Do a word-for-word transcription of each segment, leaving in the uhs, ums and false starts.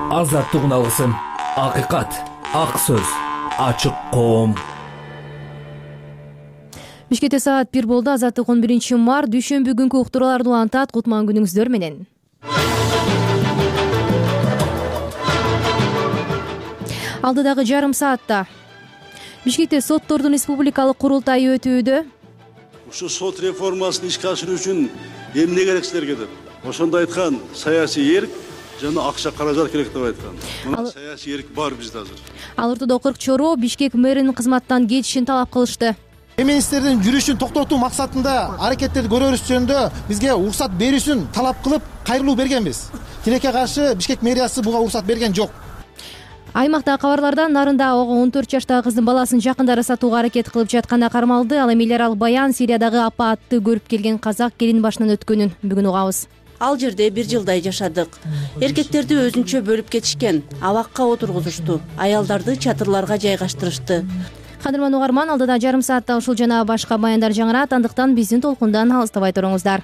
Азаттык уналысын, акыйкат, ак сөз, ачык коом. Бишкекте саат бир болду. Азаттык он биринчи март дүйшөмбү күнкү уктурууларды улантат. Кутман күнүңүздөр менен. Алдыдагы жарым саатта Бишкекте соттордун республикалык курултайы өтүүдө. Ушу сот реформасын ишке ашыруу үчүн эмне керек силерге деп. Ошондо айткан саясий эрк жана акча каражат керек деп айткан. Мына саясий эрк бар бизде азыр. Ал ортодо кырк чоро Бишкек мэринин кызматтан кетишин талап кылышты. Министрдин жүрүшүн токтотуу максатында аракеттерди көрөрүз жөнүндө бизге уруксат берүүсүн талап кылып кайрылуу бергенбиз. Тилекке каршы Бишкек мэриясы буга уруксат берген жок. Аймактагы кабарлардан нарында ого он төрт жаштагы кыздын баласын жакындары сатууга аракет кылып жатканда кармалды. Ал эми элер ал баян Сириядагы апаатты көрүп келген казак келин башынан өткөнүн бүгүн угабыз. Ал жерде бир жылдай жашадык. Эркектерди өзүнчө бөлүп кетишкен, абакка отургузушту, аялдарды чатырларга жайгаштырышты. Кадырман угарман, алдыда жарым саатта ушул жана башка баяндар жаңырат, андыктан биздин толкундан алыстабай туруңуздар.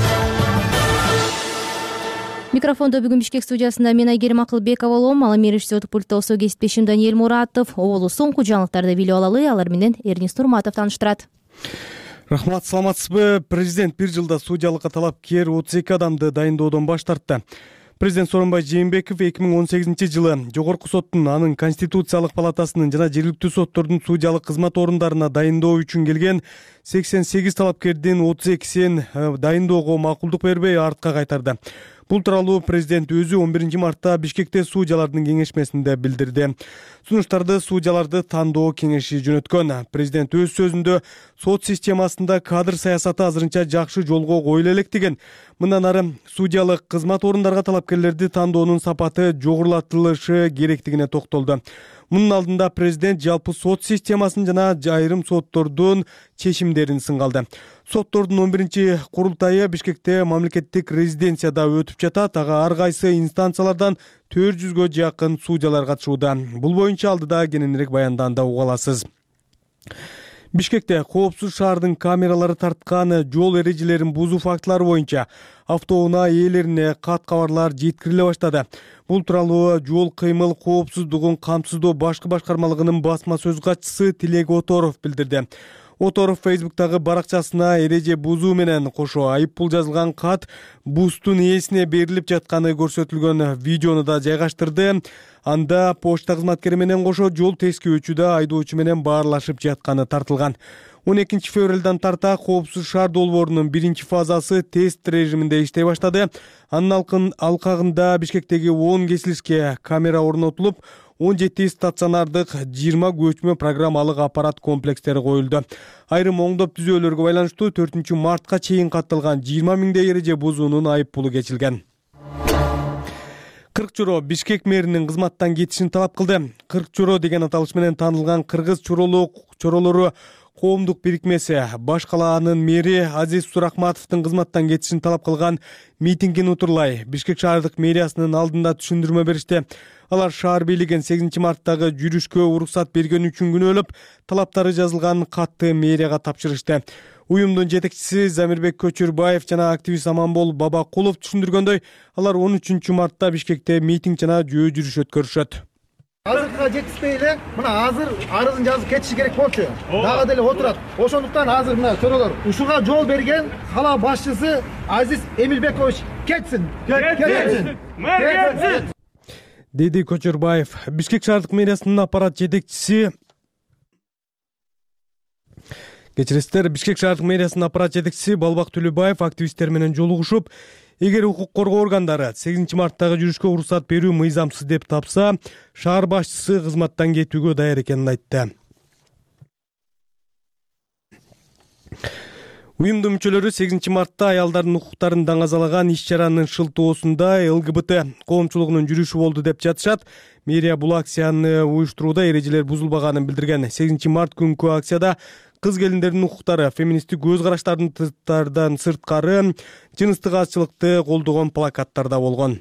Микрофондо бүгүн Бишкек студиясында мен Айгерим Акылбекова болом. Ал эми режиссердик пультта осо кесиптешим Даниэль Муратов, оболу соңку жаңылыктарды билип алалы. Алар менен Эрнис Турматов тааныштырат. Рахмат, саламатсызбы? Президент бир жылда судьялыкка талапкер отуз эки адамды дайындоодон баш тартты. Президент Сооронбай Жээнбеков эки миң он сегизинчи жылы Жогорку соттун, анын Конституциялык палатасынын жана жергиликтүү соттордун судьялык кызмат орундарына дайындоо үчүн келген сексен сегиз талапкердин отуз экисин дайындоого макулдук бербей артка кайтарды. Бул тууралуу президент өзү он биринчи мартта Бишкекте судьялардын кеңешмесинде билдирди. Сунуштарды судьяларды тандоо кеңеши жөнөткөн. Президент өз сөзүндө сот системасында кадр саясаты азырынча жакшы жолго коюла элек деген. Мындан ары судьялык кызмат орундарга талапкерлерди тандоонун сапаты жогорулатылышы керектигине токтолду. Мунун алдында президент жалпы сот системасын жана айрым соттордун чечимдерин сынгалды. Соттордун он биринчи курултайы Бишкекте мамлекеттик резиденцияда өтүп жатат. Ага ар кайсы инстанциялардан төрт жүзгө жакын судьялар катышууда. Бул боюнча алдыда кененирээк баянданда уга аласыз. Бишкекте коопсуз шаардын камералары тарткан жол эрежелерин бузуу фактылары боюнча автоунаа ээлерине кат кабарлар жеткириле баштады. Бул тууралуу жол кыймыл коопсуздугун камсыздоо башкы башкармалыгынын басма сөз катчысы Тилек Оторов билдирди. Оторов Фейсбуктагы баракчасына эреже бузуу менен кошо айып пул жазылган кат бустун ээсине берилип жатканы көрсөтүлгөн видеону да жайгаштырды. Анда почта кызматкери менен кошо жол тескөөчү айдоочу менен баарлашып жатканы тартылган. он экинчи февралдан тарта коопсуз шаар долбоорунун биринчи фазасы тест режиминде иштей баштады. Анын алкагында Бишкектеги он кесилишке камера орнотулуп, он жети стационардык, жыйырма көчмө программалык аппарат комплекстери коюлду. Айрым оңдоп түзөөлөргө байланыштуу төртүнчү мартка чейин катталган жыйырма миңдей эреже бузуунун айып пулу кечилген. кырк чоро Бишкек мэринин кызматтан кетишин талап кылды. кырк чоро деген аталыш менен таанылган кыргыз чоролору коомдук бирикмеси баш калаанын мэри Азиз Сурахматовдун кызматтан кетишин талап кылган митингин утурлай Бишкек шаардык мэриясынын алдында түшүндүрмө беришти. Алар шаар бийлигин сегизинчи марттагы жүрүшкө уруксат берген үчүн күнөөлөп, талаптары жазылган катты мэрияга тапшырышты. Уюмдун жетекчиси Замирбек Көчүрбаев жана активист Аманбол Бабакулов түшүндүргөндөй, алар он үчүнчү мартта Бишкекте митинг жана жөө жүрүш өткөрүшөт. Азыркыга жетишпей эле мына азыр арызын жазып кетиши керек болчу. Дагы деле отурат. Ошондуктан азыр мына чоролор ушуга жол берген кала башчысы Азиз Эмилбекович кетсин. Кетсин. Кетсин. Деди Көчүрбаев. Бишкек шаардык мэриясынын аппарат жетекчиси Кечиресиздер, Бишкек шаардык мэриясынын аппарат жетекчиси Балбак Түлүбаев активисттер менен жолугушуп, эгер укук коргоо органдары сегизинчи марттагы жүрүшкө уруксат берүү мыйзамсыз деп тапса, шаар башчысы кызматтан кетүүгө даяр экенин айтты. Уюмдун мүчөлөрү сегизинчи мартта аялдардын укуктарын даңазалаган иш-чаранын шылтоосунда ЛГБТ коомчулугунун жүрүшү болду деп жатышат. Мэрия бул акцияны уюштурууда эрежелер бузулбаганын билдирген. сегизинчи март күнкү акцияда кыз келиндердин укуктары, феминисттик көз караштардан сырткары жыныстык азчылыкты колдогон плакаттар да болгон.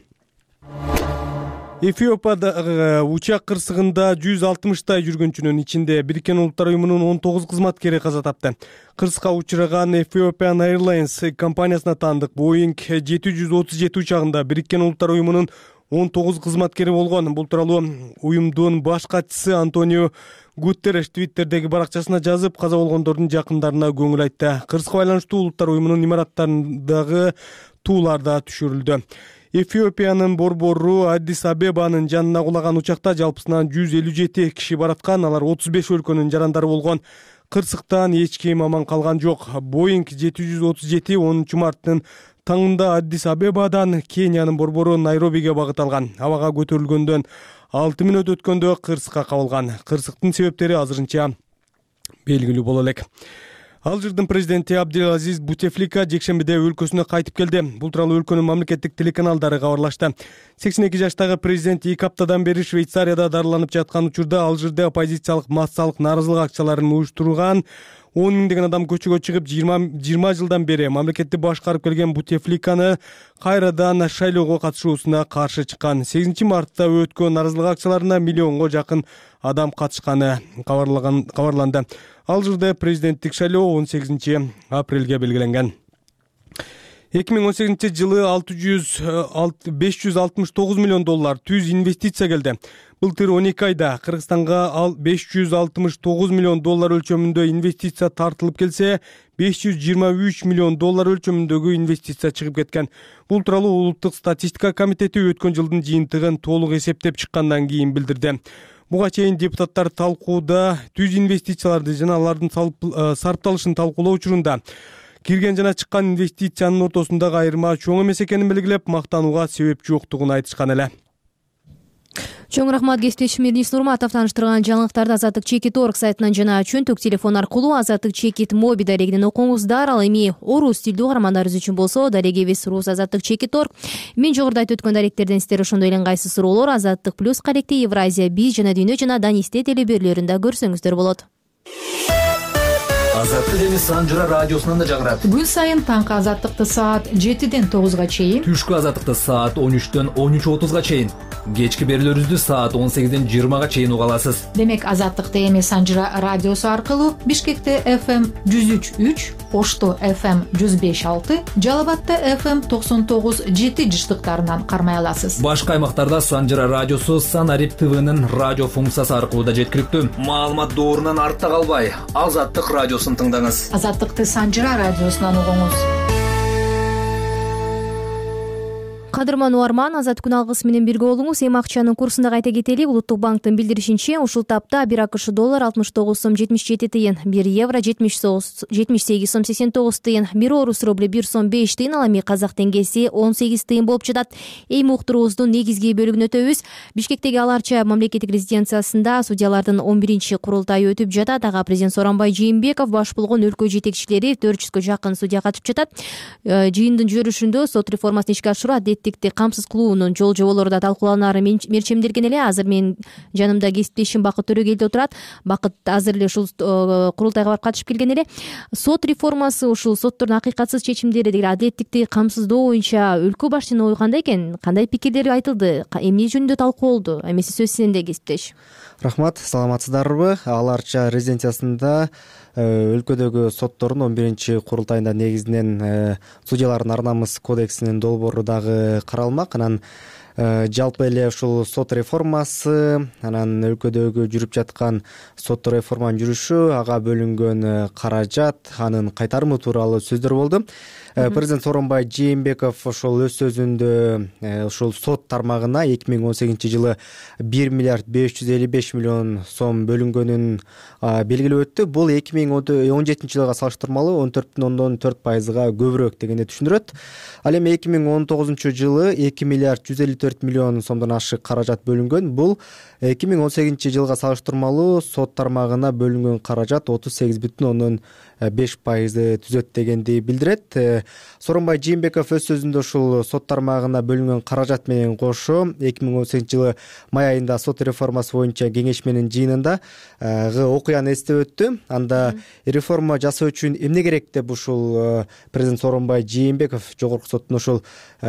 Эфиопияда учак кырсыгында жүз алтымыштай жүргүнчүнүн ичинде Бириккен Улуттар уюмунун он тогуз кызматкери каза тапты. Кырсыкка учураган Ethiopian Airlines компаниясына таандык Boeing жети жүз отуз жети учагында Бириккен Улуттар уюмунун он тогуз кызматкери болгон. Бул тууралуу уюмдун баш катчысы Антонио Гутерреш Твиттердеги баракчасына жазып, каза болгондордун жакындарына көңүл айтты. Кырсыкка байланыштуу улуттар уюмунун имараттарындагы туулар да түшүрүлдү. Эфиопиянын борбору Аддис Абебанын жанына кулаган учакта жалпысынан жүз элүү жети киши бараткан. Алар отуз беш өлкөнүн жарандары болгон. Кырсыктан эч ким аман калган жок. Боинг жети жүз отуз жети онунчу марттын таңында Аддис Абебадан Кениянын борбору Найробиге багыт алган. Абага көтөрүлгөндөн алты мүнөт өткөндө кырсыкка кабылган. Кырсыктын себептери азырынча белгилүү боло элек. Алжирдин президенти Абделазиз Бутефлика жекшембиде өлкөсүнө кайтып келди. Бул тууралуу өлкөнүн мамлекеттик телеканалдары кабарлашты. сексен эки жаштагы президент эки аптадан бери Швейцарияда дарыланып жаткан учурда Алжирде оппозициялык массалык нааразылык акчаларын уюштурган он миңдеген адам көчөгө чыгып, жыйырма жылдан бери мамлекетти башкарып келген Бутефликаны кайрадан шайлоого катышуусуна каршы чыккан. сегизинчи мартта өткөн нааразылык акчаларына миллионго жакын адам катышканы кабарланды. Алжирде президенттик шайлоо он сегизинчи апрелге белгиленген. эки миң он сегизинчи жылы беш жүз алтымыш тогуз миллион доллар түз инвестиция келди. Былтыр он эки айда Кыргызстанга беш жүз алтымыш тогуз миллион доллар өлчөмүндө инвестиция тартылып келсе, беш жүз жыйырма үч миллион доллар өлчөмүндөгү инвестиция чыгып кеткен. Бул тууралуу улуттук статистика комитети өткөн жылдын жыйынтыгын толук эсептеп чыккандан кийин билдирди. Буга чейин депутаттар талкууда түз инвестицияларды жана алардын сарпталышын талкуулоо учурунда кирген жана чыккан инвестициянын ортосундагы айырма чоң эмес экенин белгилеп, мактанууга себеп жоктугун айтышкан эле. Чоң рахмат кесиптешим Эрнис Нурматов таныштырган жаңылыктарды Азаттык Чекит орг сайтынан жана чөнтөк телефон аркылуу Азаттык Чекит моби дарегинен окуңуздар. Ал эми орус тилдүү угармандарыбыз үчүн болсо, дарегибиз рус Азаттык Чекит орг. Мен жогоруда айтып өткөн даректерден сиздер ошондой эле ыңгайсыз суроолор Азаттык плюс калекти Евразия биз жана Дүйнө жана Данисте телеберлөрүндө көрсөңүздөр болот. Азаттык эми Санжыра радиосунан да жагырат. Күн сайын таңкы азаттыкты саат жетиден тогузга чейин, түшкү азаттыкты саат он үчтөн он үч отузга чейин, кечки берүүлөрүбүздү саат он сегизден жыйырмага чейин уга аласыз. Демек азаттыкты эми Санжыра радиосу аркылуу Бишкекте эф эм жүз үч үч, Ошто эф эм жүз беш алты, Жалал Абадта эф эм токсон тогуз жети жыштыктарынан кармай аласыз. Башка аймактарда Санжыра радиосу Санарип ТВнын радио функциясы аркылуу да жеткиликтүү. Маалымат доорунан артта калбай, Азаттык радиосун тыңдаңыз. Азаттыкты Санжыра радиосунан угуңуз. Кадырман уарман, Азат күн алгысы менен бирге болуңуз. Эми акчанын курсунда кайта кетели. Улуттук банктын билдиришинче, ушул тапта бир акш доллар алтымыш тогуз сом жетимиш жети тыйын, бир евро жетимиш сегиз сом сексен тогуз тыйын, бир орус рубли бир сом беш тыйын, ал эми казак теңгеси он сегиз тыйын болуп жатат. Эми уктуруубуздун негизги бөлүгүнө өтөбүз. Бишкектеги Аларча мамлекеттик резиденциясында судьялардын он биринчи курултайы өтүп жатат. Ага президент Сооронбай Жээнбеков баш болгон өлкө жетекчилери төрт жүзгө жакын судья катышып жатат. Жыйындын жүрүшүндө сот реформасын ишке ашыруу камсыз кылуунун жол жоболору да талкууланары мерчемделген эле. Азыр мен жанымда кесиптешим Бакыт Төрөгелди отурат. Бакыт азыр эле ушул курултайга барып катышып келген эле. Сот реформасы, ушул соттордун акыйкатсыз чечимдери деген адилеттикти камсыздоо боюнча өлкө башчынын ою кандай экен? Кандай пикирлери айтылды? Эмне жөнүндө талкуулоодо? Эмеси сөз сенде, кесиптеш. Рахмат, саламатсыздарбы? Аларча резиденциясында өлкөдөгү соттордун он биринчи курултайында негизинен судьялардын ар намыс кодексинин долбоору дагы каралмак. Анан жалпы эле ушул сот реформасы, анан өлкөдөгү жүрүп жаткан сот реформанын жүрүшү, ага бөлүнгөн каражат, анын кайтарымы тууралуу сөздөр болду. Президент Сооронбай Жээнбеков ошол өз сөзүндө ушул сот тармагына эки миң он сегизинчи жылы бир миллиард беш жүз элүү беш миллион сом бөлүнгөнүн белгилеп өттү. Бул эки миң он жетинчи жылга салыштырмалуу он төрт бүтүн ондон төрт пайызга көбүрөөк дегенди түшүндүрөт. Ал эми эки миң он тогузунчу жылы эки миллиард жүз элүү төрт миллион сомдон ашык каражат бөлүнгөн. Бул эки миң он сегизинчи жылга салыштырмалуу сот тармагына бөлүнгөн каражат отуз сегиз бүтүн ондон беш пайызды түзөт дегенди билдирет. Сооронбай Жээнбеков өз сөзүндө ушул сот тармагына бөлүнгөн каражат менен кошо эки миң он сегизинчи жылы май айында сот реформасы боюнча кеңешменин жыйынында окуяны эстеп өттү. Анда реформа жасоо үчүн эмне керек деп ушул президент Сооронбай Жээнбеков жогорку соттун ушул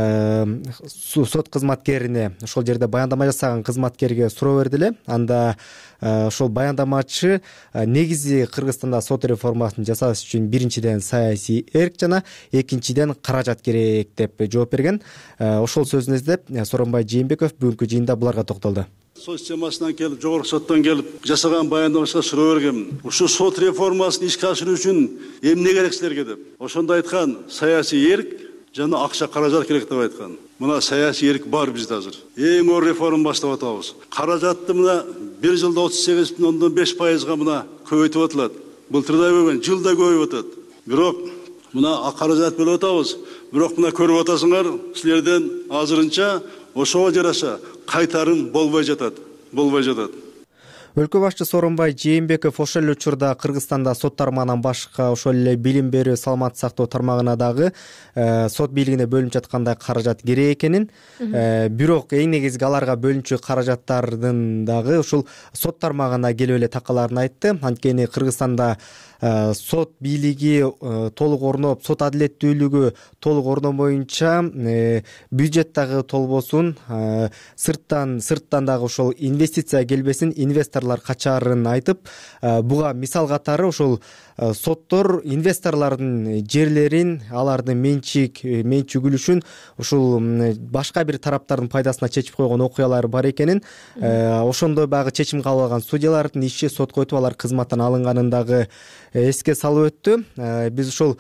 сот кызматкерине, ошол жерде баяндама жасаган кызматкерге суроо берди эле. Анда ошол баяндамачы негизи Кыргызстанда сот реформасын жасаш үчүн биринчиден саясий эрк жана экинчиден каражат керек деп жооп берген. Ошол сөзүн эздеп Сооронбай Жээнбеков бүгүнкү жыйында буларга токтолду. Сот системасынан келип, жогорку соттон келип жасаган баяндамашка суроо бергенмин. Ушу сот реформасын ишке ашыруу үчүн эмне керек силерге деп. Ошондо айткан, саясий эрк жана акча каражат керек деп айткан. Мына саясий эрк бар бизде азыр. Эң оор реформа баштап атабыз. Каражатты мына бир жылда отуз сегиз бүтүн ондон беш пайызга мына көбөйтүп атылат. Былтырдай болгон жылда көбөйүп атат. Бирок мына каражат бөлүп атабыз. Бирок мына көрүп атасыңар, силерден азырынча ошого жараша кайтарым болбой жатат. Болбой жатат. Өлкө башчы Сооронбай Жээнбеков ошол эле учурда Кыргызстанда сот тармагынан башка ошол эле билим берүү, саламаттык сактоо тармагына дагы сот бийлигине бөлүнүп жаткандай каражат керек экенин, бирок эң негизги аларга бөлүнчү каражаттардын дагы ушул сот тармагына келип эле такаларын айтты. Анткени Кыргызстанда сот бийлиги толук орноп, сот адилеттүүлүгү толук орнобоюнча бюджет дагы толбосун, сырттан сырттан дагы ошол инвестиция келбесин, инвесторлор качаарын айтып, буга мисал катары ошол соттор инвесторлордун жерлерин, алардын менчик менчүгүлүшүн ушул башка бир тараптардын пайдасына чечип койгон окуялар бар экенин, ошондой баягы чечим кабыл алган судьялардын иши сотко өтүп алар кызматтан алынганын дагы эске салып өттү. Биз ушул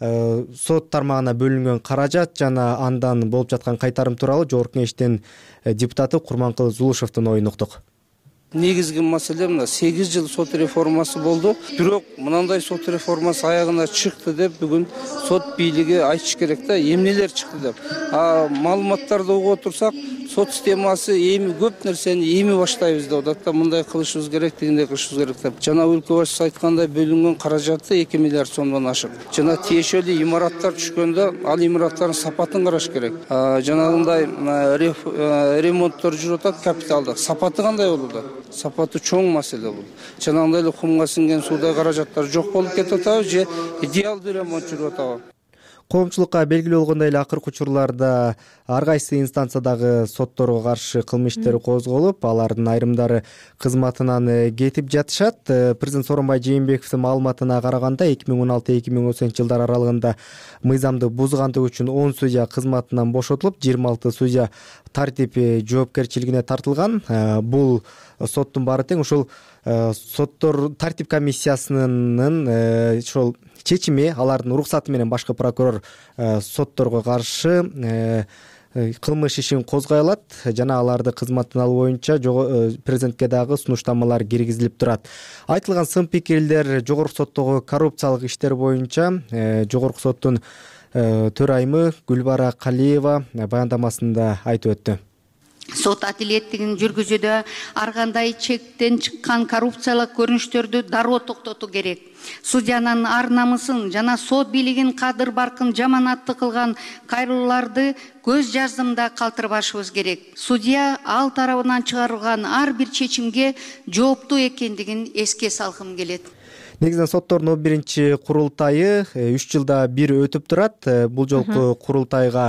сот тармагына бөлүнгөн каражат жана андан болуп жаткан кайтарым тууралуу Жогорку Кеңештин депутаты Курманкул Зулушевдун оюн уктук. Негизги маселе мына сегиз жыл сот реформасы болду. Бирок мынандай сот реформасы аягына чыкты деп бүгүн сот бийлиги айтыш керек да, эмнелер чыкты деп. А маалыматтарды угуп отурсак, сот системасы эми көп нерсени эми баштайбыз деп атат да, мындай кылышыбыз керек, дегендей кылышыбыз керек деп. Жана өлкө башчысы айткандай бөлүнгөн каражаты эки миллиард сомдон ашык. Жана тиешелүү имараттар түшкөндө ал имараттардын сапатын караш керек. Жанагындай ремонттор жүрүп атат капиталдык. Сапаты кандай болду? Сапаты чоң маселе бул. Жанагындай эле кумга сиңген суудай каражаттар жок болуп кетип атабы же идеалдуу ремонт жүрүп атабы? Коомчулукка белгилүү болгондой эле акыркы учурларда ар кайсы инстанциядагы сотторго каршы кылмыш иштери козголуп, алардын айрымдары кызматынан кетип жатышат. Президент Сооронбай Жээнбековдун маалыматына караганда эки миң он алты эки миң он сегизинчи жылдар аралыгында мыйзамды бузгандыгы үчүн он судья кызматынан бошотулуп, жыйырма алты судья тартип жоопкерчилигине тартылган. Бул соттун баары тең ушул соттор тартип комиссиясынын ошол чечими, алардын уруксаты менен башкы прокурор сотторго каршы кылмыш ишин козгой алат жана аларды кызматтан алуу боюнча президентке дагы сунуштамалар киргизилип турат. Айтылган сын пикирлер жогорку соттогу коррупциялык иштер боюнча жогорку соттун төрайымы Гүлбара Калиева баяндамасында айтып өттү. Сот адилеттигин жүргүзүүдө ар кандай чектен чыккан коррупциялык көрүнүштөрдү дароо токтотуу керек. Судьянын ар намысын жана сот бийлигин кадыр баркын жаманатты кылган кайрылууларды көз жаздымда калтырбашыбыз керек. Судья ал тарабынан чыгарылган ар бир чечимге жооптуу экендигин эске салгым келет. Негизинен соттордун он биринчи курултайы үч жылда бир өтүп турат. Бул жолку курултайга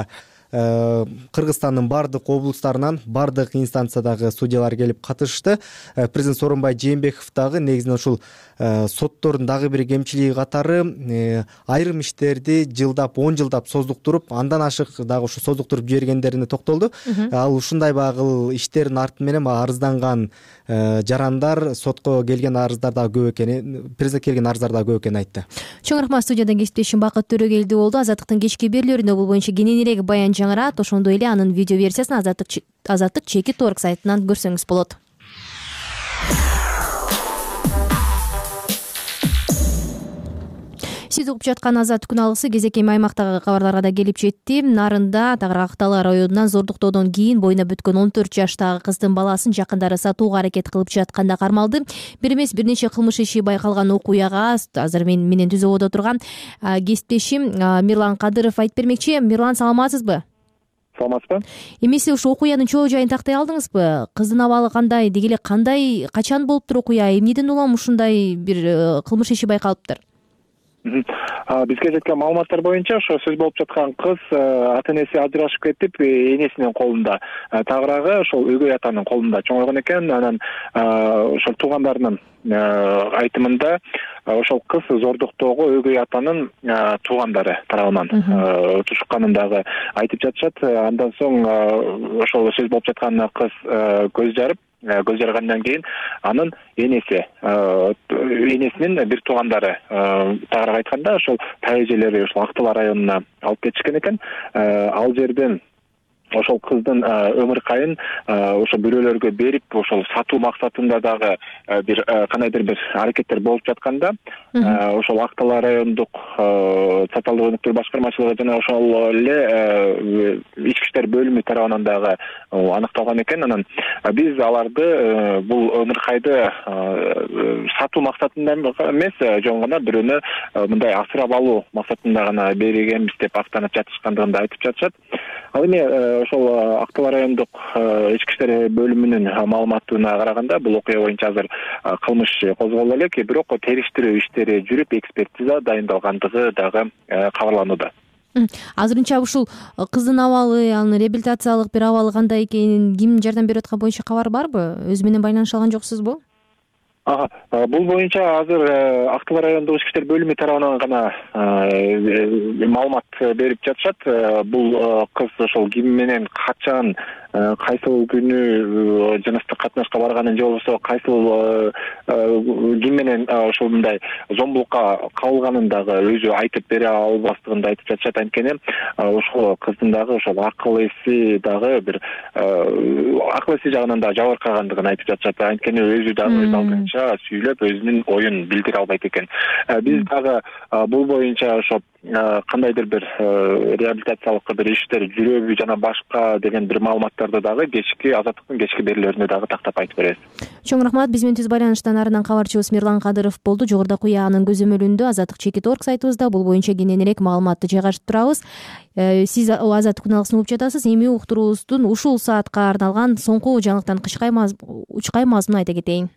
Кыргызстандын бардык облустарынан, бардык инстанциядагы судьялар келип катышты. Президент Сооронбай Жээнбеков дагы негизинен ушул соттордун дагы бир кемчилиги катары айрым иштерди жылдап, он жылдап создуктуруп, андан ашык дагы ушу создуктуруп жибергендерине токтолду. Ал ушундай багыл иштердин арты менен арызданган жарандар, сотко келген арыздар дагы көп экенин, президент келген арыздар дагы көп экенин айтты. Чоң рахмат. Студиядан кесиптешим Бакыт Төрөгелди болду. Азаттыктын кечки берүүлөрүндө бул боюнча кененирээк баян жаңырат. Ошондой эле анын видео версиясын Азаттык Азаттык чеки торг сайтынан көрсөңүз болот. Сиз угуп жаткан Азаттык күн алгысы кезек эми аймактагы кабарларга да келип жетти. Нарында Тагырак районунан зордуктоодон кийин боюна бүткөн он төрт жаштагы кыздын баласын жакындары сатууга аракет кылып жатканда кармалды. Бир эмес бир нече кылмыш иши байкалган окуяга азыр мен менен түз ободо турган кесиптешим Мирлан Кадыров айтып бермекчи. Мирлан, саламатсызбы? Саламатсызбы? Эми сиз ушу окуянын чоо жайын тактай алдыңызбы? Кыздын абалы кандай, деги эле кандай, качан болуптур окуя, эмнеден улам ушундай бир кылмыш иши байкалыптыр? Бизге жеткен маалыматтар боюнча ошо сөз болуп жаткан кыз ата энеси ажырашып кетип, энесинин колунда, тагыраагы ошол өгөй атанын колунда чоңойгон экен. Анан ошол туугандарынын айтымында ошол кыз зордуктоого өгөй атанын туугандары тарабынан тушукканын дагы айтып жатышат. Андан соң ошол сөз болуп жаткан кыз көз жарып, көз жаргандан кийин анын энеси, энесинин бир туугандары тагыраак айтканда ошол таа эжелери ошол Ак-Талаа районуна алып кетишкен экен. Ал жерден ошол кыздын өмүр кайын ошо бирөөлөргө берип, ошол сатуу максатында дагы бир кандайдыр бир аракеттер болуп жатканда, ошол Ак-Талаа райондук социалдык өнүктүрүү башкармачылыгы жана ошол эле ички иштер бөлүмү тарабынан дагы аныкталган экен. Анан биз аларды бул өмүр кайды сатуу максатында эмес, жөн гана бирөөнү мындай асырап алуу максатында гана бергенбиз деп актанып жатышкандыгын да айтып жатышат. Ал эми ошол Ак-Талаа райондук ички иштер бөлүмүнүн маалыматына караганда бул окуя боюнча азыр кылмыш козголду элек, бирок териштирүү иштери жүрүп, экспертиза дайындалгандыгы дагы кабарланууда. Азырынча ушул кыздын абалы, анын реабилитациялык бир абалы кандай экенин, ким жардам берип аткан боюнча кабар барбы? Өзү менен байланыша алган жоксузбу? Ага, бул боюнча азыр Ак-Талаа райондук ички иштер бөлүмү тарабынан гана маалымат берип жатышат. Бул кыз ошол ким менен качан, кайсыл күнү жыныстык катнашка барганын, же болбосо кайсыл ким менен ошол мындай зомбулукка кабылганын дагы өзү айтып бере албастыгын да айтып жатышат. Анткени ошол кыздын дагы ошол акыл эси дагы бир акыл эси жагынан да жабыркагандыгын айтып жатышат. Анткени өзү дагы өз алдынча сүйлөп өзүнүн оюн билдире албайт экен. Биз дагы бул боюнча ошо кандайдыр бир реабилитациялык бир иштер жүрөбү жана башка деген бир маалыматтарды дагы кечки Азаттыктын кечки берүүлөрүндө дагы тактап айтып беребиз. Чоң рахмат. Биз менен түз байланыштан арынан кабарчыбыз Мирлан Кадыров болду. Жогоруда куянын көзөмөлүндө Азаттык чекит точка орг сайтыбызда бул боюнча кененирээк маалыматты жайгашып турабыз. Сиз Азаттык күналысын угуп жатасыз. Эми уктуруубуздун ушул саатка арналган соңку жаңылыктан учкай мазмунун айта кетейин.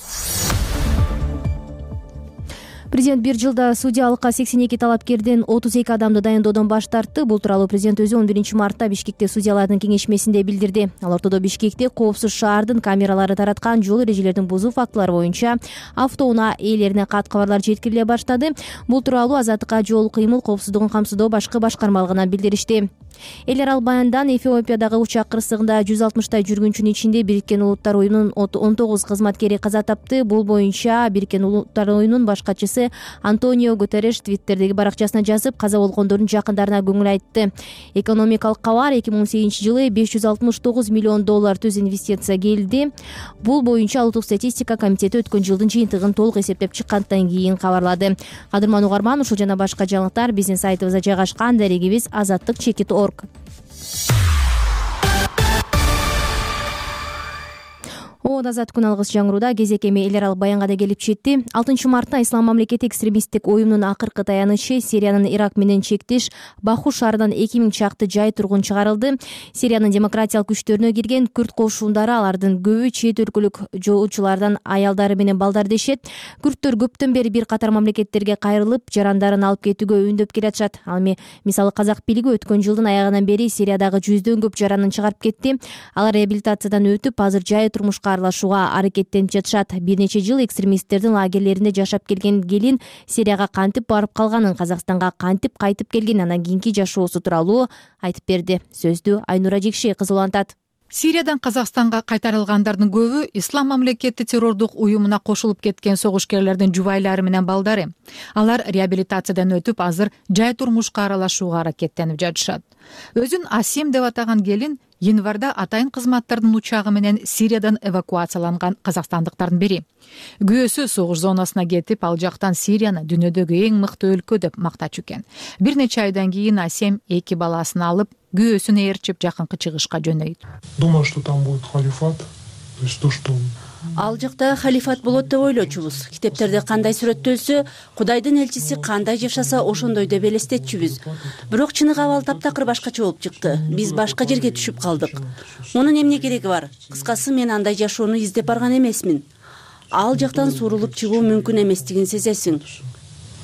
Президент бир жылда судьялыкка сексен эки талапкерден отуз эки адамды дайындоодон баш тартты. Бул тууралуу президент өзү он биринчи мартта Бишкекте судьялардын кеңешмесинде билдирди. Ал ортодо Бишкекте коопсуз шаардын камералары тараткан жол эрежелерин бузуу фактылары боюнча автоунаа ээлерине кат кабарлар жеткириле баштады. Бул тууралуу Азаттыкка жол кыймыл коопсуздугун камсыздоо башкы башкармалыгынан билдиришти. Эл арал баяндан Эфиопиядагы учак кырсыгында жүз алтымыштай жүргүнчүнүн ичинде Бириккен Улуттар уюмунун он тогуз кызматкери каза тапты. Бул боюнча Бириккен Улуттар уюмунун башкачысы Антонио Гутерреш Твиттердеги баракчасына жазып, каза болгондордун жакындарына көңүл айтты. Экономикалык кабар эки миң он сегизинчи жылы беш жүз алтымыш тогуз миллион доллар түз инвестиция келди. Бул боюнча Улуттук статистика комитети өткөн жылдын жыйынтыгын толук эсептеп чыккандан кийин кабарлады. Кадырман угарман, ушул жана башка жаңылыктар биздин сайтыбызда жайгашкан. Дарегибиз азаттык чекит точка орг. Азат күн алгыс жаңырууда кезек эми эл аралык баянга да келип жетти. алтынчы мартта Ислам мамлекети экстремисттик уюмунун акыркы таянычы Сириянын Ирак менен чектеш Баху шаарынан эки миң чакты жай тургун чыгарылды. Сириянын демократиялык күчтөрүнө кирген күрд кошундары, алардын көбү чет өлкөлүк жоочулардан аялдары менен балдар дешет. Күрдтөр көптөн бери бир катар мамлекеттерге кайрылып, жарандарын алып кетүүгө үндөп келатышат. Ал эми мисалы казак бийлиги өткөн жылдын аягынан бери Сириядагы жүздөн көп жаранын чыгарып кетти. Алар реабилитациядан өтүп, азыр жай турмушка аралашууга аракеттенип жатышат. Бир нече жыл экстремисттердин лагерлеринде жашап келген келин Сирияга кантип барып калганын, Казакстанга кантип кайтып келген, анан кийинки жашоосу тууралуу айтып берди. Сөздү Айнура Жекшей кызы улантат. Сириядан Казакстанга кайтарылгандардын көбү Ислам мамлекети террордук уюмуна кошулуп кеткен согушкерлердин жубайлары менен балдары. Алар реабилитациядан өтүп, азыр жай турмушка аралашууга аракеттенип жатышат. Өзүн Асим деп атаган келин январда атайын кызматтардын учагы менен Сириядан эвакуацияланган казакстандыктардын бири. Күйөөсү согуш зонасына кетип, ал жактан Сирияны дүйнөдөгү эң мыкты өлкө деп мактачу экен. Бир нече айдан кийин Асим эки баласын алып, күйөөсүн ээрчип жакынкы чыгышка жөнөйт. Думаю, что там будет халифат, то есть то, что Ал жакта халифат болот деп ойлочубуз. Китептерде кандай сүрөттөлсө, Кудайдын элчиси кандай жашаса, ошондой деп элестетчүбүз. Бирок чыныгы абал таптакыр башкача болуп чыкты. Биз башка жерге түшүп калдык. Мунун эмне кереги бар? Кыскасы, мен андай жашоону издеп барган эмесмин. Ал жактан сурулуп чыгуу мүмкүн эместигин сезесиң.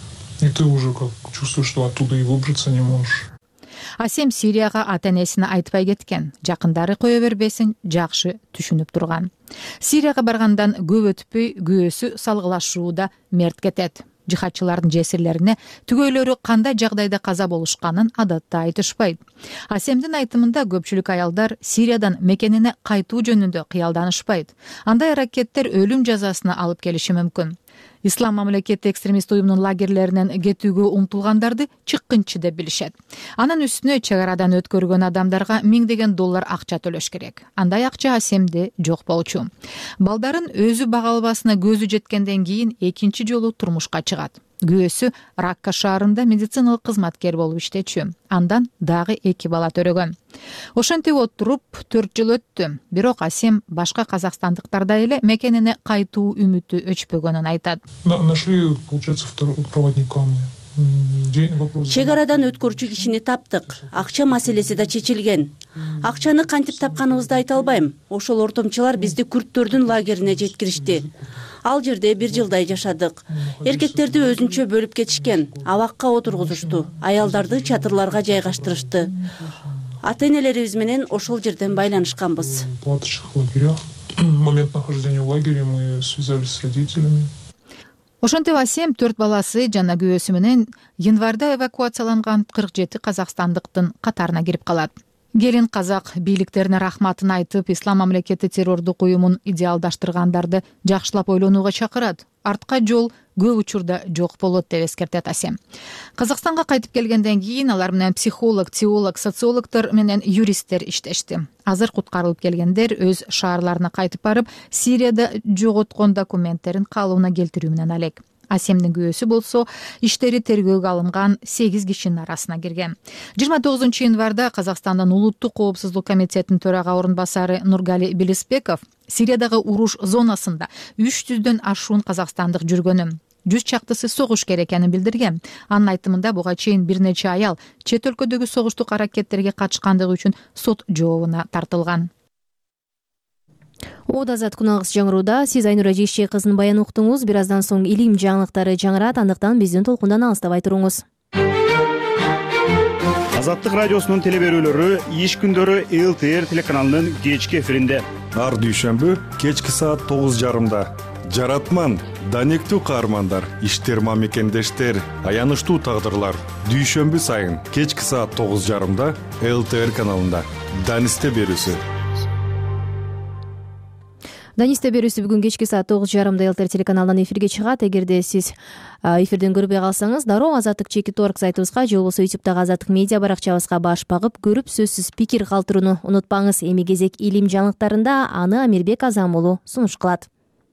и ты уже как чувствуешь, что оттуда и выбраться не можешь. Асем Сирияга ата энесине айтпай кеткен, жакындары кое бербесин жакшы түшүнүп турган. Сирияга баргандан көп өтпөй күйөөсү салгылашууда мерт кетет. Жихадчылардын жесирлерине түгөйлөрү кандай жагдайда каза болушканын адатта айтышпайт. Асемдин айтымында көпчүлүк аялдар Сириядан мекенине кайтуу жөнүндө кыялданышпайт. Андай аракеттер өлүм жазасына алып келиши мүмкүн. Ислам мамлекети экстремист уюмунун лагерлеринен кетүүгө умтулгандарды чыккынчы деп билишет. Анын үстүнө чек арадан өткөргөн адамдарга миңдеген доллар акча төлөш керек. Андай акча Асемде жок болчу. Балдарын өзү бага албасына көзү жеткенден кийин экинчи жолу турмушка чыгат. Күйөөсү Ракка шаарында медициналык кызматкер болуп иштечү. Андан дагы эки бала төрөгөн. Ошентип отуруп төрт жыл өттү. Бирок Асем башка казакстандыктардай эле мекенине кайтуу үмүтү өчпөгөнүн айтат. Нашли, получается, проводника мне. Чек арадан өткөрчү кишини таптык. Акча маселеси да чечилген. Акчаны кантип тапканыбызды айта албайм. Ошол ортомчулар бизди күрттөрдүн лагерине жеткиришти. Ал жерде бир жылдай жашадык. Эркектерди өзүнчө бөлүп кетишкен. Абакка отургузушту. Аялдарды чатырларга жайгаштырышты. Ата энелерибиз менен ошол жерден байланышканбыз. В палаточных лагерях. В момент нахождения в лагере мы связались с родителями. Ошентип Асем төрт баласы жана күйөөсү менен январда эвакуацияланган кырк жети казакстандыктын катарына кирип калат. Келин казак бийликтерине рахматын айтып, Ислам мамлекети террордук уюмун идеалдаштыргандарды жакшылап ойлонууга чакырат. Артка жол көп учурда жок болот деп эскертет Асем. Казакстанга кайтып келгенден кийин алар менен психолог, теолог, социологдор менен юристтер иштешти. Азыр куткарылып келгендер өз шаарларына кайтып барып, Сирияда жоготкон документтерин калыбына келтирүү менен алек. Асемдин күйөөсү болсо иштери тергөөгө алынган сегиз кишинин арасына кирген. жыйырма тогузунчу январда Казакстандын улуттук коопсуздук комитетинин төрага орун басары Нургали Белиспеков Сириядагы уруш зонасында үч жүздөн ашуун казакстандык жүргөнүн, жүз чактысы согуш керек экенин билдирген. Анын айтымында буга чейин бир нече аял чет өлкөдөгү согуштук аракеттерге катышкандыгы үчүн сот жообуна тартылган. Ода Азат күналгыс жаңырууда сиз Айнура Жейши кызынын баянын уктуңуз. Бир аздан соң илим жаңылыктары жаңырат, андыктан биздин толкундан алыстабай туруңуз. Азаттык радиосунун теле берүүлөрү иш күндөрү эл тэ эр телеканалынын кечки эфиринде. Ар дүйшөмбү кечки саат тогуз жарымда. Жаратман, данектүү каармандар, иштер мамекендештер, аянычтуу тагдырлар. Дүйшөмбү сайын кечки саат тогуз жарымда эл тэ эр каналында. Данисте берүүсү. Данисте берүүсү бүгүн кечки саат тогуз жарымда эл тэ эр телеканалынан эфирге чыгат. Эгерде сиз эфирден көрбөй калсаңыз, дароо Азаттык чекит орг сайтыбызга же болбосо ютубтагы Азаттык медиа баракчабызга баш багып көрүп, сөзсүз пикир калтырууну унутпаңыз. Эми кезек илим жаңылыктарында, аны Амирбек Азам уулу сунуш кылат.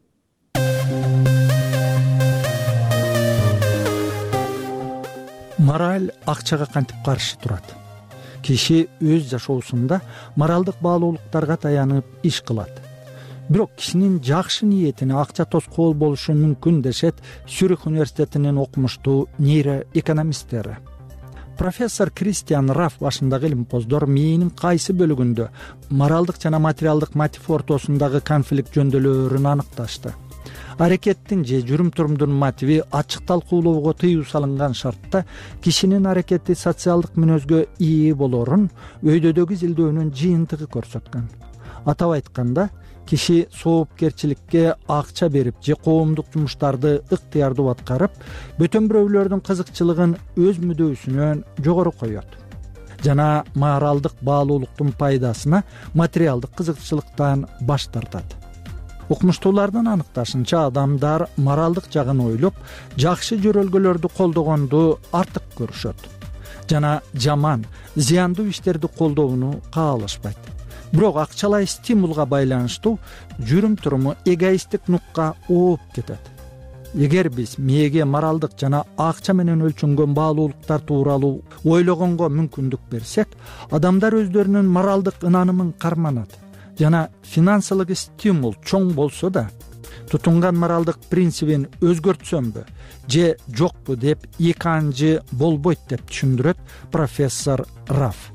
Мораль акчага кантип каршы турат? Киши өз жашоосунда моралдык баалуулуктарга таянып иш кылат. Бирок кишинин жакшы ниетине акча тоскоол болушу мүмкүн дешет Сюрих университетинин окумуштуу нейроэкономисттери. Профессор Кристиан Раф башындагы илимпоздор мээнин кайсы бөлүгүндө моралдык жана материалдык мотив ортосундагы конфликт жөндөөлөрүн аныкташты. Аракеттин же жүрүм-турумдун мотиви ачык талкуулоого тыюу салынган шартта кишинин аракети социалдык мүнөзгө ээ болорун өйдөдөгү изилдөөнүн жыйынтыгы көрсөткөн. Атап айтканда, киши соопкерчиликке акча берип же коомдук жумуштарды ыктыярдуу аткарып, бөтөн бирөөлөрдүн кызыкчылыгын өз мүдөөсүнөн жогору коет. Жана моралдык баалуулуктун пайдасына материалдык кызыкчылыктан баш тартат. Окумуштуулардын аныкташынча, адамдар моралдык жагын ойлоп, жакшы жөрөлгөлөрдү колдогонду артык көрүшөт. Жана жаман, зыяндуу иштерди колдоону каалашпайт. Бирок акчалай стимулга байланыштуу жүрүм-туруму эгоисттик нукка ооп кетет. Эгер биз мээге моралдык жана акча менен өлчөнгөн баалуулуктар тууралуу ойлогонго мүмкүндүк берсек, адамдар өздөрүнүн моралдык ынанымын карманат. Жана финансылык стимул чоң болсо да, тутунган моралдык принцибин өзгөртсөмбү же жокпу деп эки анжы болбойт деп түшүндүрөт профессор Раф.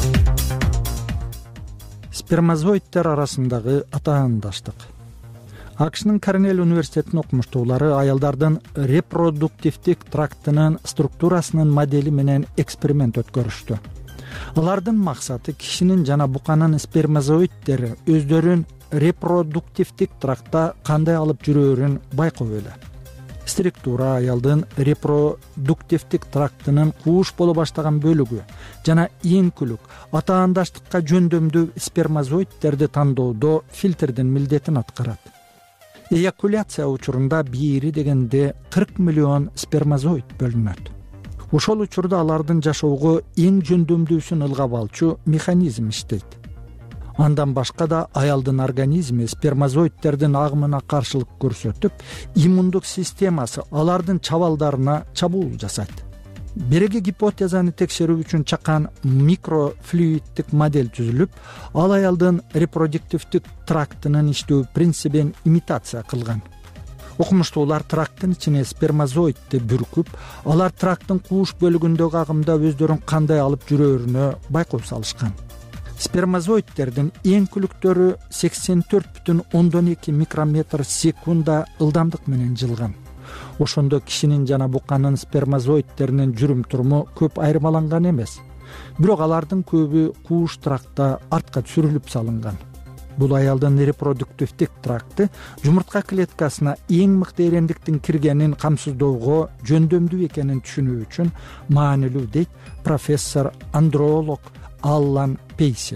Спермазоидтер арасындагы атаандаштык. акшнын корнель университетинин окумуштуулары аялдардын репродуктивдик трактынын структурасынын модели менен эксперимент өткөрүштү. Алардын максаты кишинин жана буканын спермазоидтери өздөрүн репродуктивдик трактта кандай алып жүрөөрүн байкоо эле. Структура аялдын репродуктивдик трактынын кууш боло баштаган бөлүгү жана ийинкүлүк атаандаштыкка жөндөмдүү спермазоидтерди тандоодо фильтрдин милдетин аткарат. Эякуляция учурунда бири дегенде кырк миллион спермазоид бөлүнөт. Ошол учурда алардын жашоого эң жөндөмдүүсүн ылгап алчу механизм иштейт. Андан башка да аялдын организми спермазоидтердин агымына каршылык көрсөтүп, иммундук системасы алардын чабалдарына чабуул жасайт. Береги гипотезаны текшерүү үчүн чакан микрофлюиддик модель түзүлүп, ал аялдын репродуктивдик трактынын иштөө принцибин имитация кылган. Окумуштуулар тракттын ичине спермазоидти бүркүп, алар тракттын кууш бөлүгүндөгү агымда өздөрүн кандай алып жүрөөрүнө байкоо салышкан. Спермазоидтердин ийинкүлүктөрү сексен төрт бүтүн ондон эки микрометр секунда ылдамдык менен жылган. Ошондо кишинин жана буканын спермазоидтеринин жүрүм туруму көп айырмаланган эмес. Бирок алардын көбү кууш трактта артка сүрүлүп салынган. Бул аялдын репродуктивдик тракты жумуртка клеткасына эң мыкты эрендиктин киргенин камсыздоого жөндөмдүү экенин түшүнүү үчүн маанилүү, дейт профессор андролог Аллан Пейси.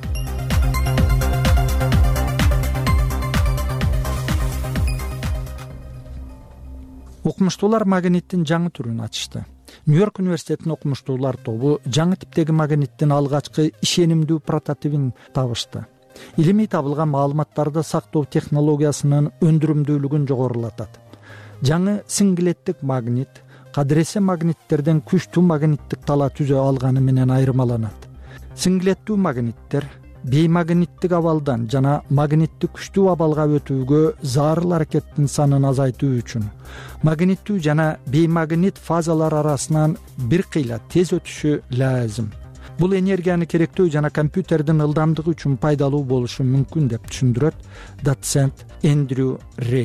Окумуштуулар магниттин жаңы түрүн ачышты. Нью-Йорк университетинин окумуштуулар тобу жаңы типтеги магниттин алгачкы ишенимдүү прототипин табышты. Илимий табылган маалыматтарды сактоо технологиясынын өндүрүмдүүлүгүн жогорулатат. Жаңы синглеттик магнит кадыресе магниттерден күчтүү магниттик тала түзө алганы менен айырмаланат. Синглеттүү магниттер беймагниттик абалдан жана магниттик күчтүү абалга өтүүгө зарыл аракеттин санын азайтуу үчүн магниттүү жана беймагнит фазалар арасынан бир кыйла тез өтүшү лазым. Бул энергияны керектөө жана компьютердин ылдамдыгы үчүн пайдалуу болушу мүмкүн деп түшүндүрөт доцент Эндрю Рей.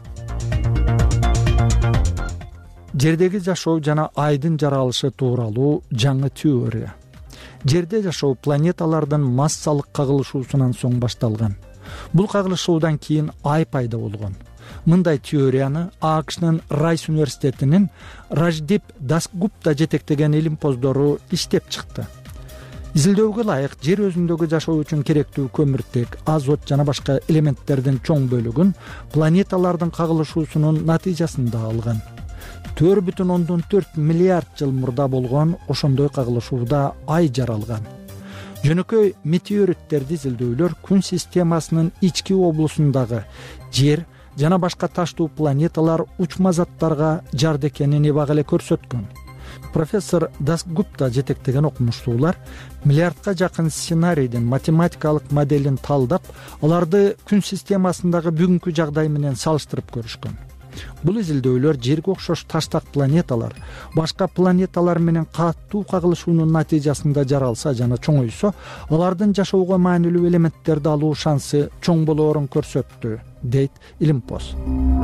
Жердеги жашоо жана айдын жаралышы тууралуу жаңы теория. Жерде жашоо планеталардын массалык кагылышуусунан соң башталган. Бул кагылышуудан кийин ай пайда болгон. Мындай теорияны акшнын Райс университетинин Раждип Дасгупта жетектеген илимпоздору иштеп чыкты. Изилдөөгө ылайык жер өзүндөгү жашоо үчүн керектүү көмүртек, азот жана башка элементтердин чоң бөлүгүн планеталардын кагылышуусунун натыйжасында алган. төрт бүтүн ондон төрт миллиард жыл мурда болгон ошондой кагылышууда ай жаралган. Жөнөкөй метеориттерди изилдөөлөр күн системасынын ички облусундагы жер жана башка таштуу планеталар учма заттарга жарды экенин эбак эле көрсөткөн. Профессор Дасгупта жетектеген окумуштуулар миллиардка жакын сценарийдин математикалык моделин талдап, аларды күн системасындагы бүгүнкү жагдай менен салыштырып көрүшкөн. Бул изилдөөлөр жерге окшош таштак планеталар башка планеталар менен катуу кагылышуунун натыйжасында жаралса жана чоңойсо, алардын жашоого маанилүү элементтерди алуу шансы чоң болоорун көрсөттү, дейт Илимпоз.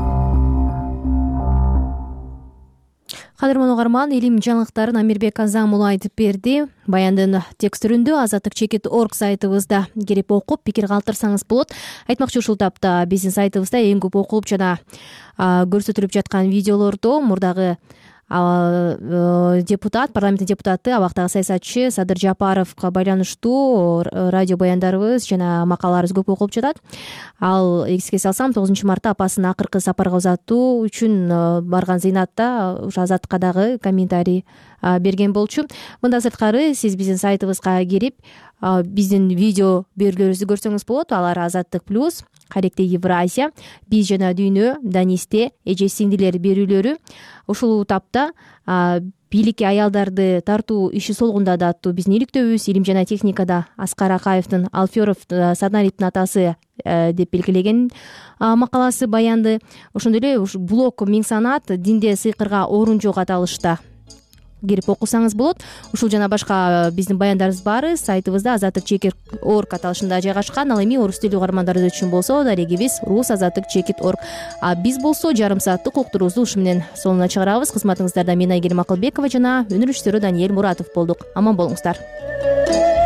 Кадырман угарман, илим жаңылыктарын Амирбек Азам уулу айтып берди. Баяндын текст түрүндө азаттык чекит точка орг сайтыбызда кирип окуп, пикир калтырсаңыз болот. Айтмакчы, ушул тапта биздин сайтыбызда эң көп окулуп жана көрсөтүлүп жаткан видеолордо мурдагы депутат, парламенттин депутаты, абактагы саясатчы Садыр Жапаровго байланыштуу радио баяндарыбыз жана макалаларыбыз көп окулуп жатат. Ал эске салсам, тогузунчу мартта апасын акыркы сапарга узатуу үчүн барган Зейнатта ушу Азаттыкка дагы комментарий берген болчу. Мындан сырткары сиз биздин сайтыбызга кирип, биздин видео берүүлөрүбүздү көрсөңүз болот. Алар Азаттык плюс, Каректе Евразия, Биз жана дүйнө, Данисте, Эже сиңдилер берүүлөрү. Ушул тапта бийликке аялдарды тартуу иши солгунда да аттуу биздин иликтөөбүз, илим жана техникада Аскар Акаевдин Алферов Саднариптин атасы деп белгилеген макаласы баянды. Ошондой эле блог Миң санат, динде сыйкырга орун жок аталышта кирип окусаңыз болот. Ушул жана башка биздин баяндарыбыз баары сайтыбызда азаттык чекит орг аталышында жайгашкан. Ал эми орус тилдүү угармандарыбыз үчүн болсо дарегибиз рус азаттык чекит орг. А биз болсо жарым сааттык уктуруубузду ушу менен сонуна чыгарабыз. Кызматыңыздарда мен Айгерим Акылбекова жана өнүрүштөрү Даниэль Муратов болдук. Аман болуңуздар.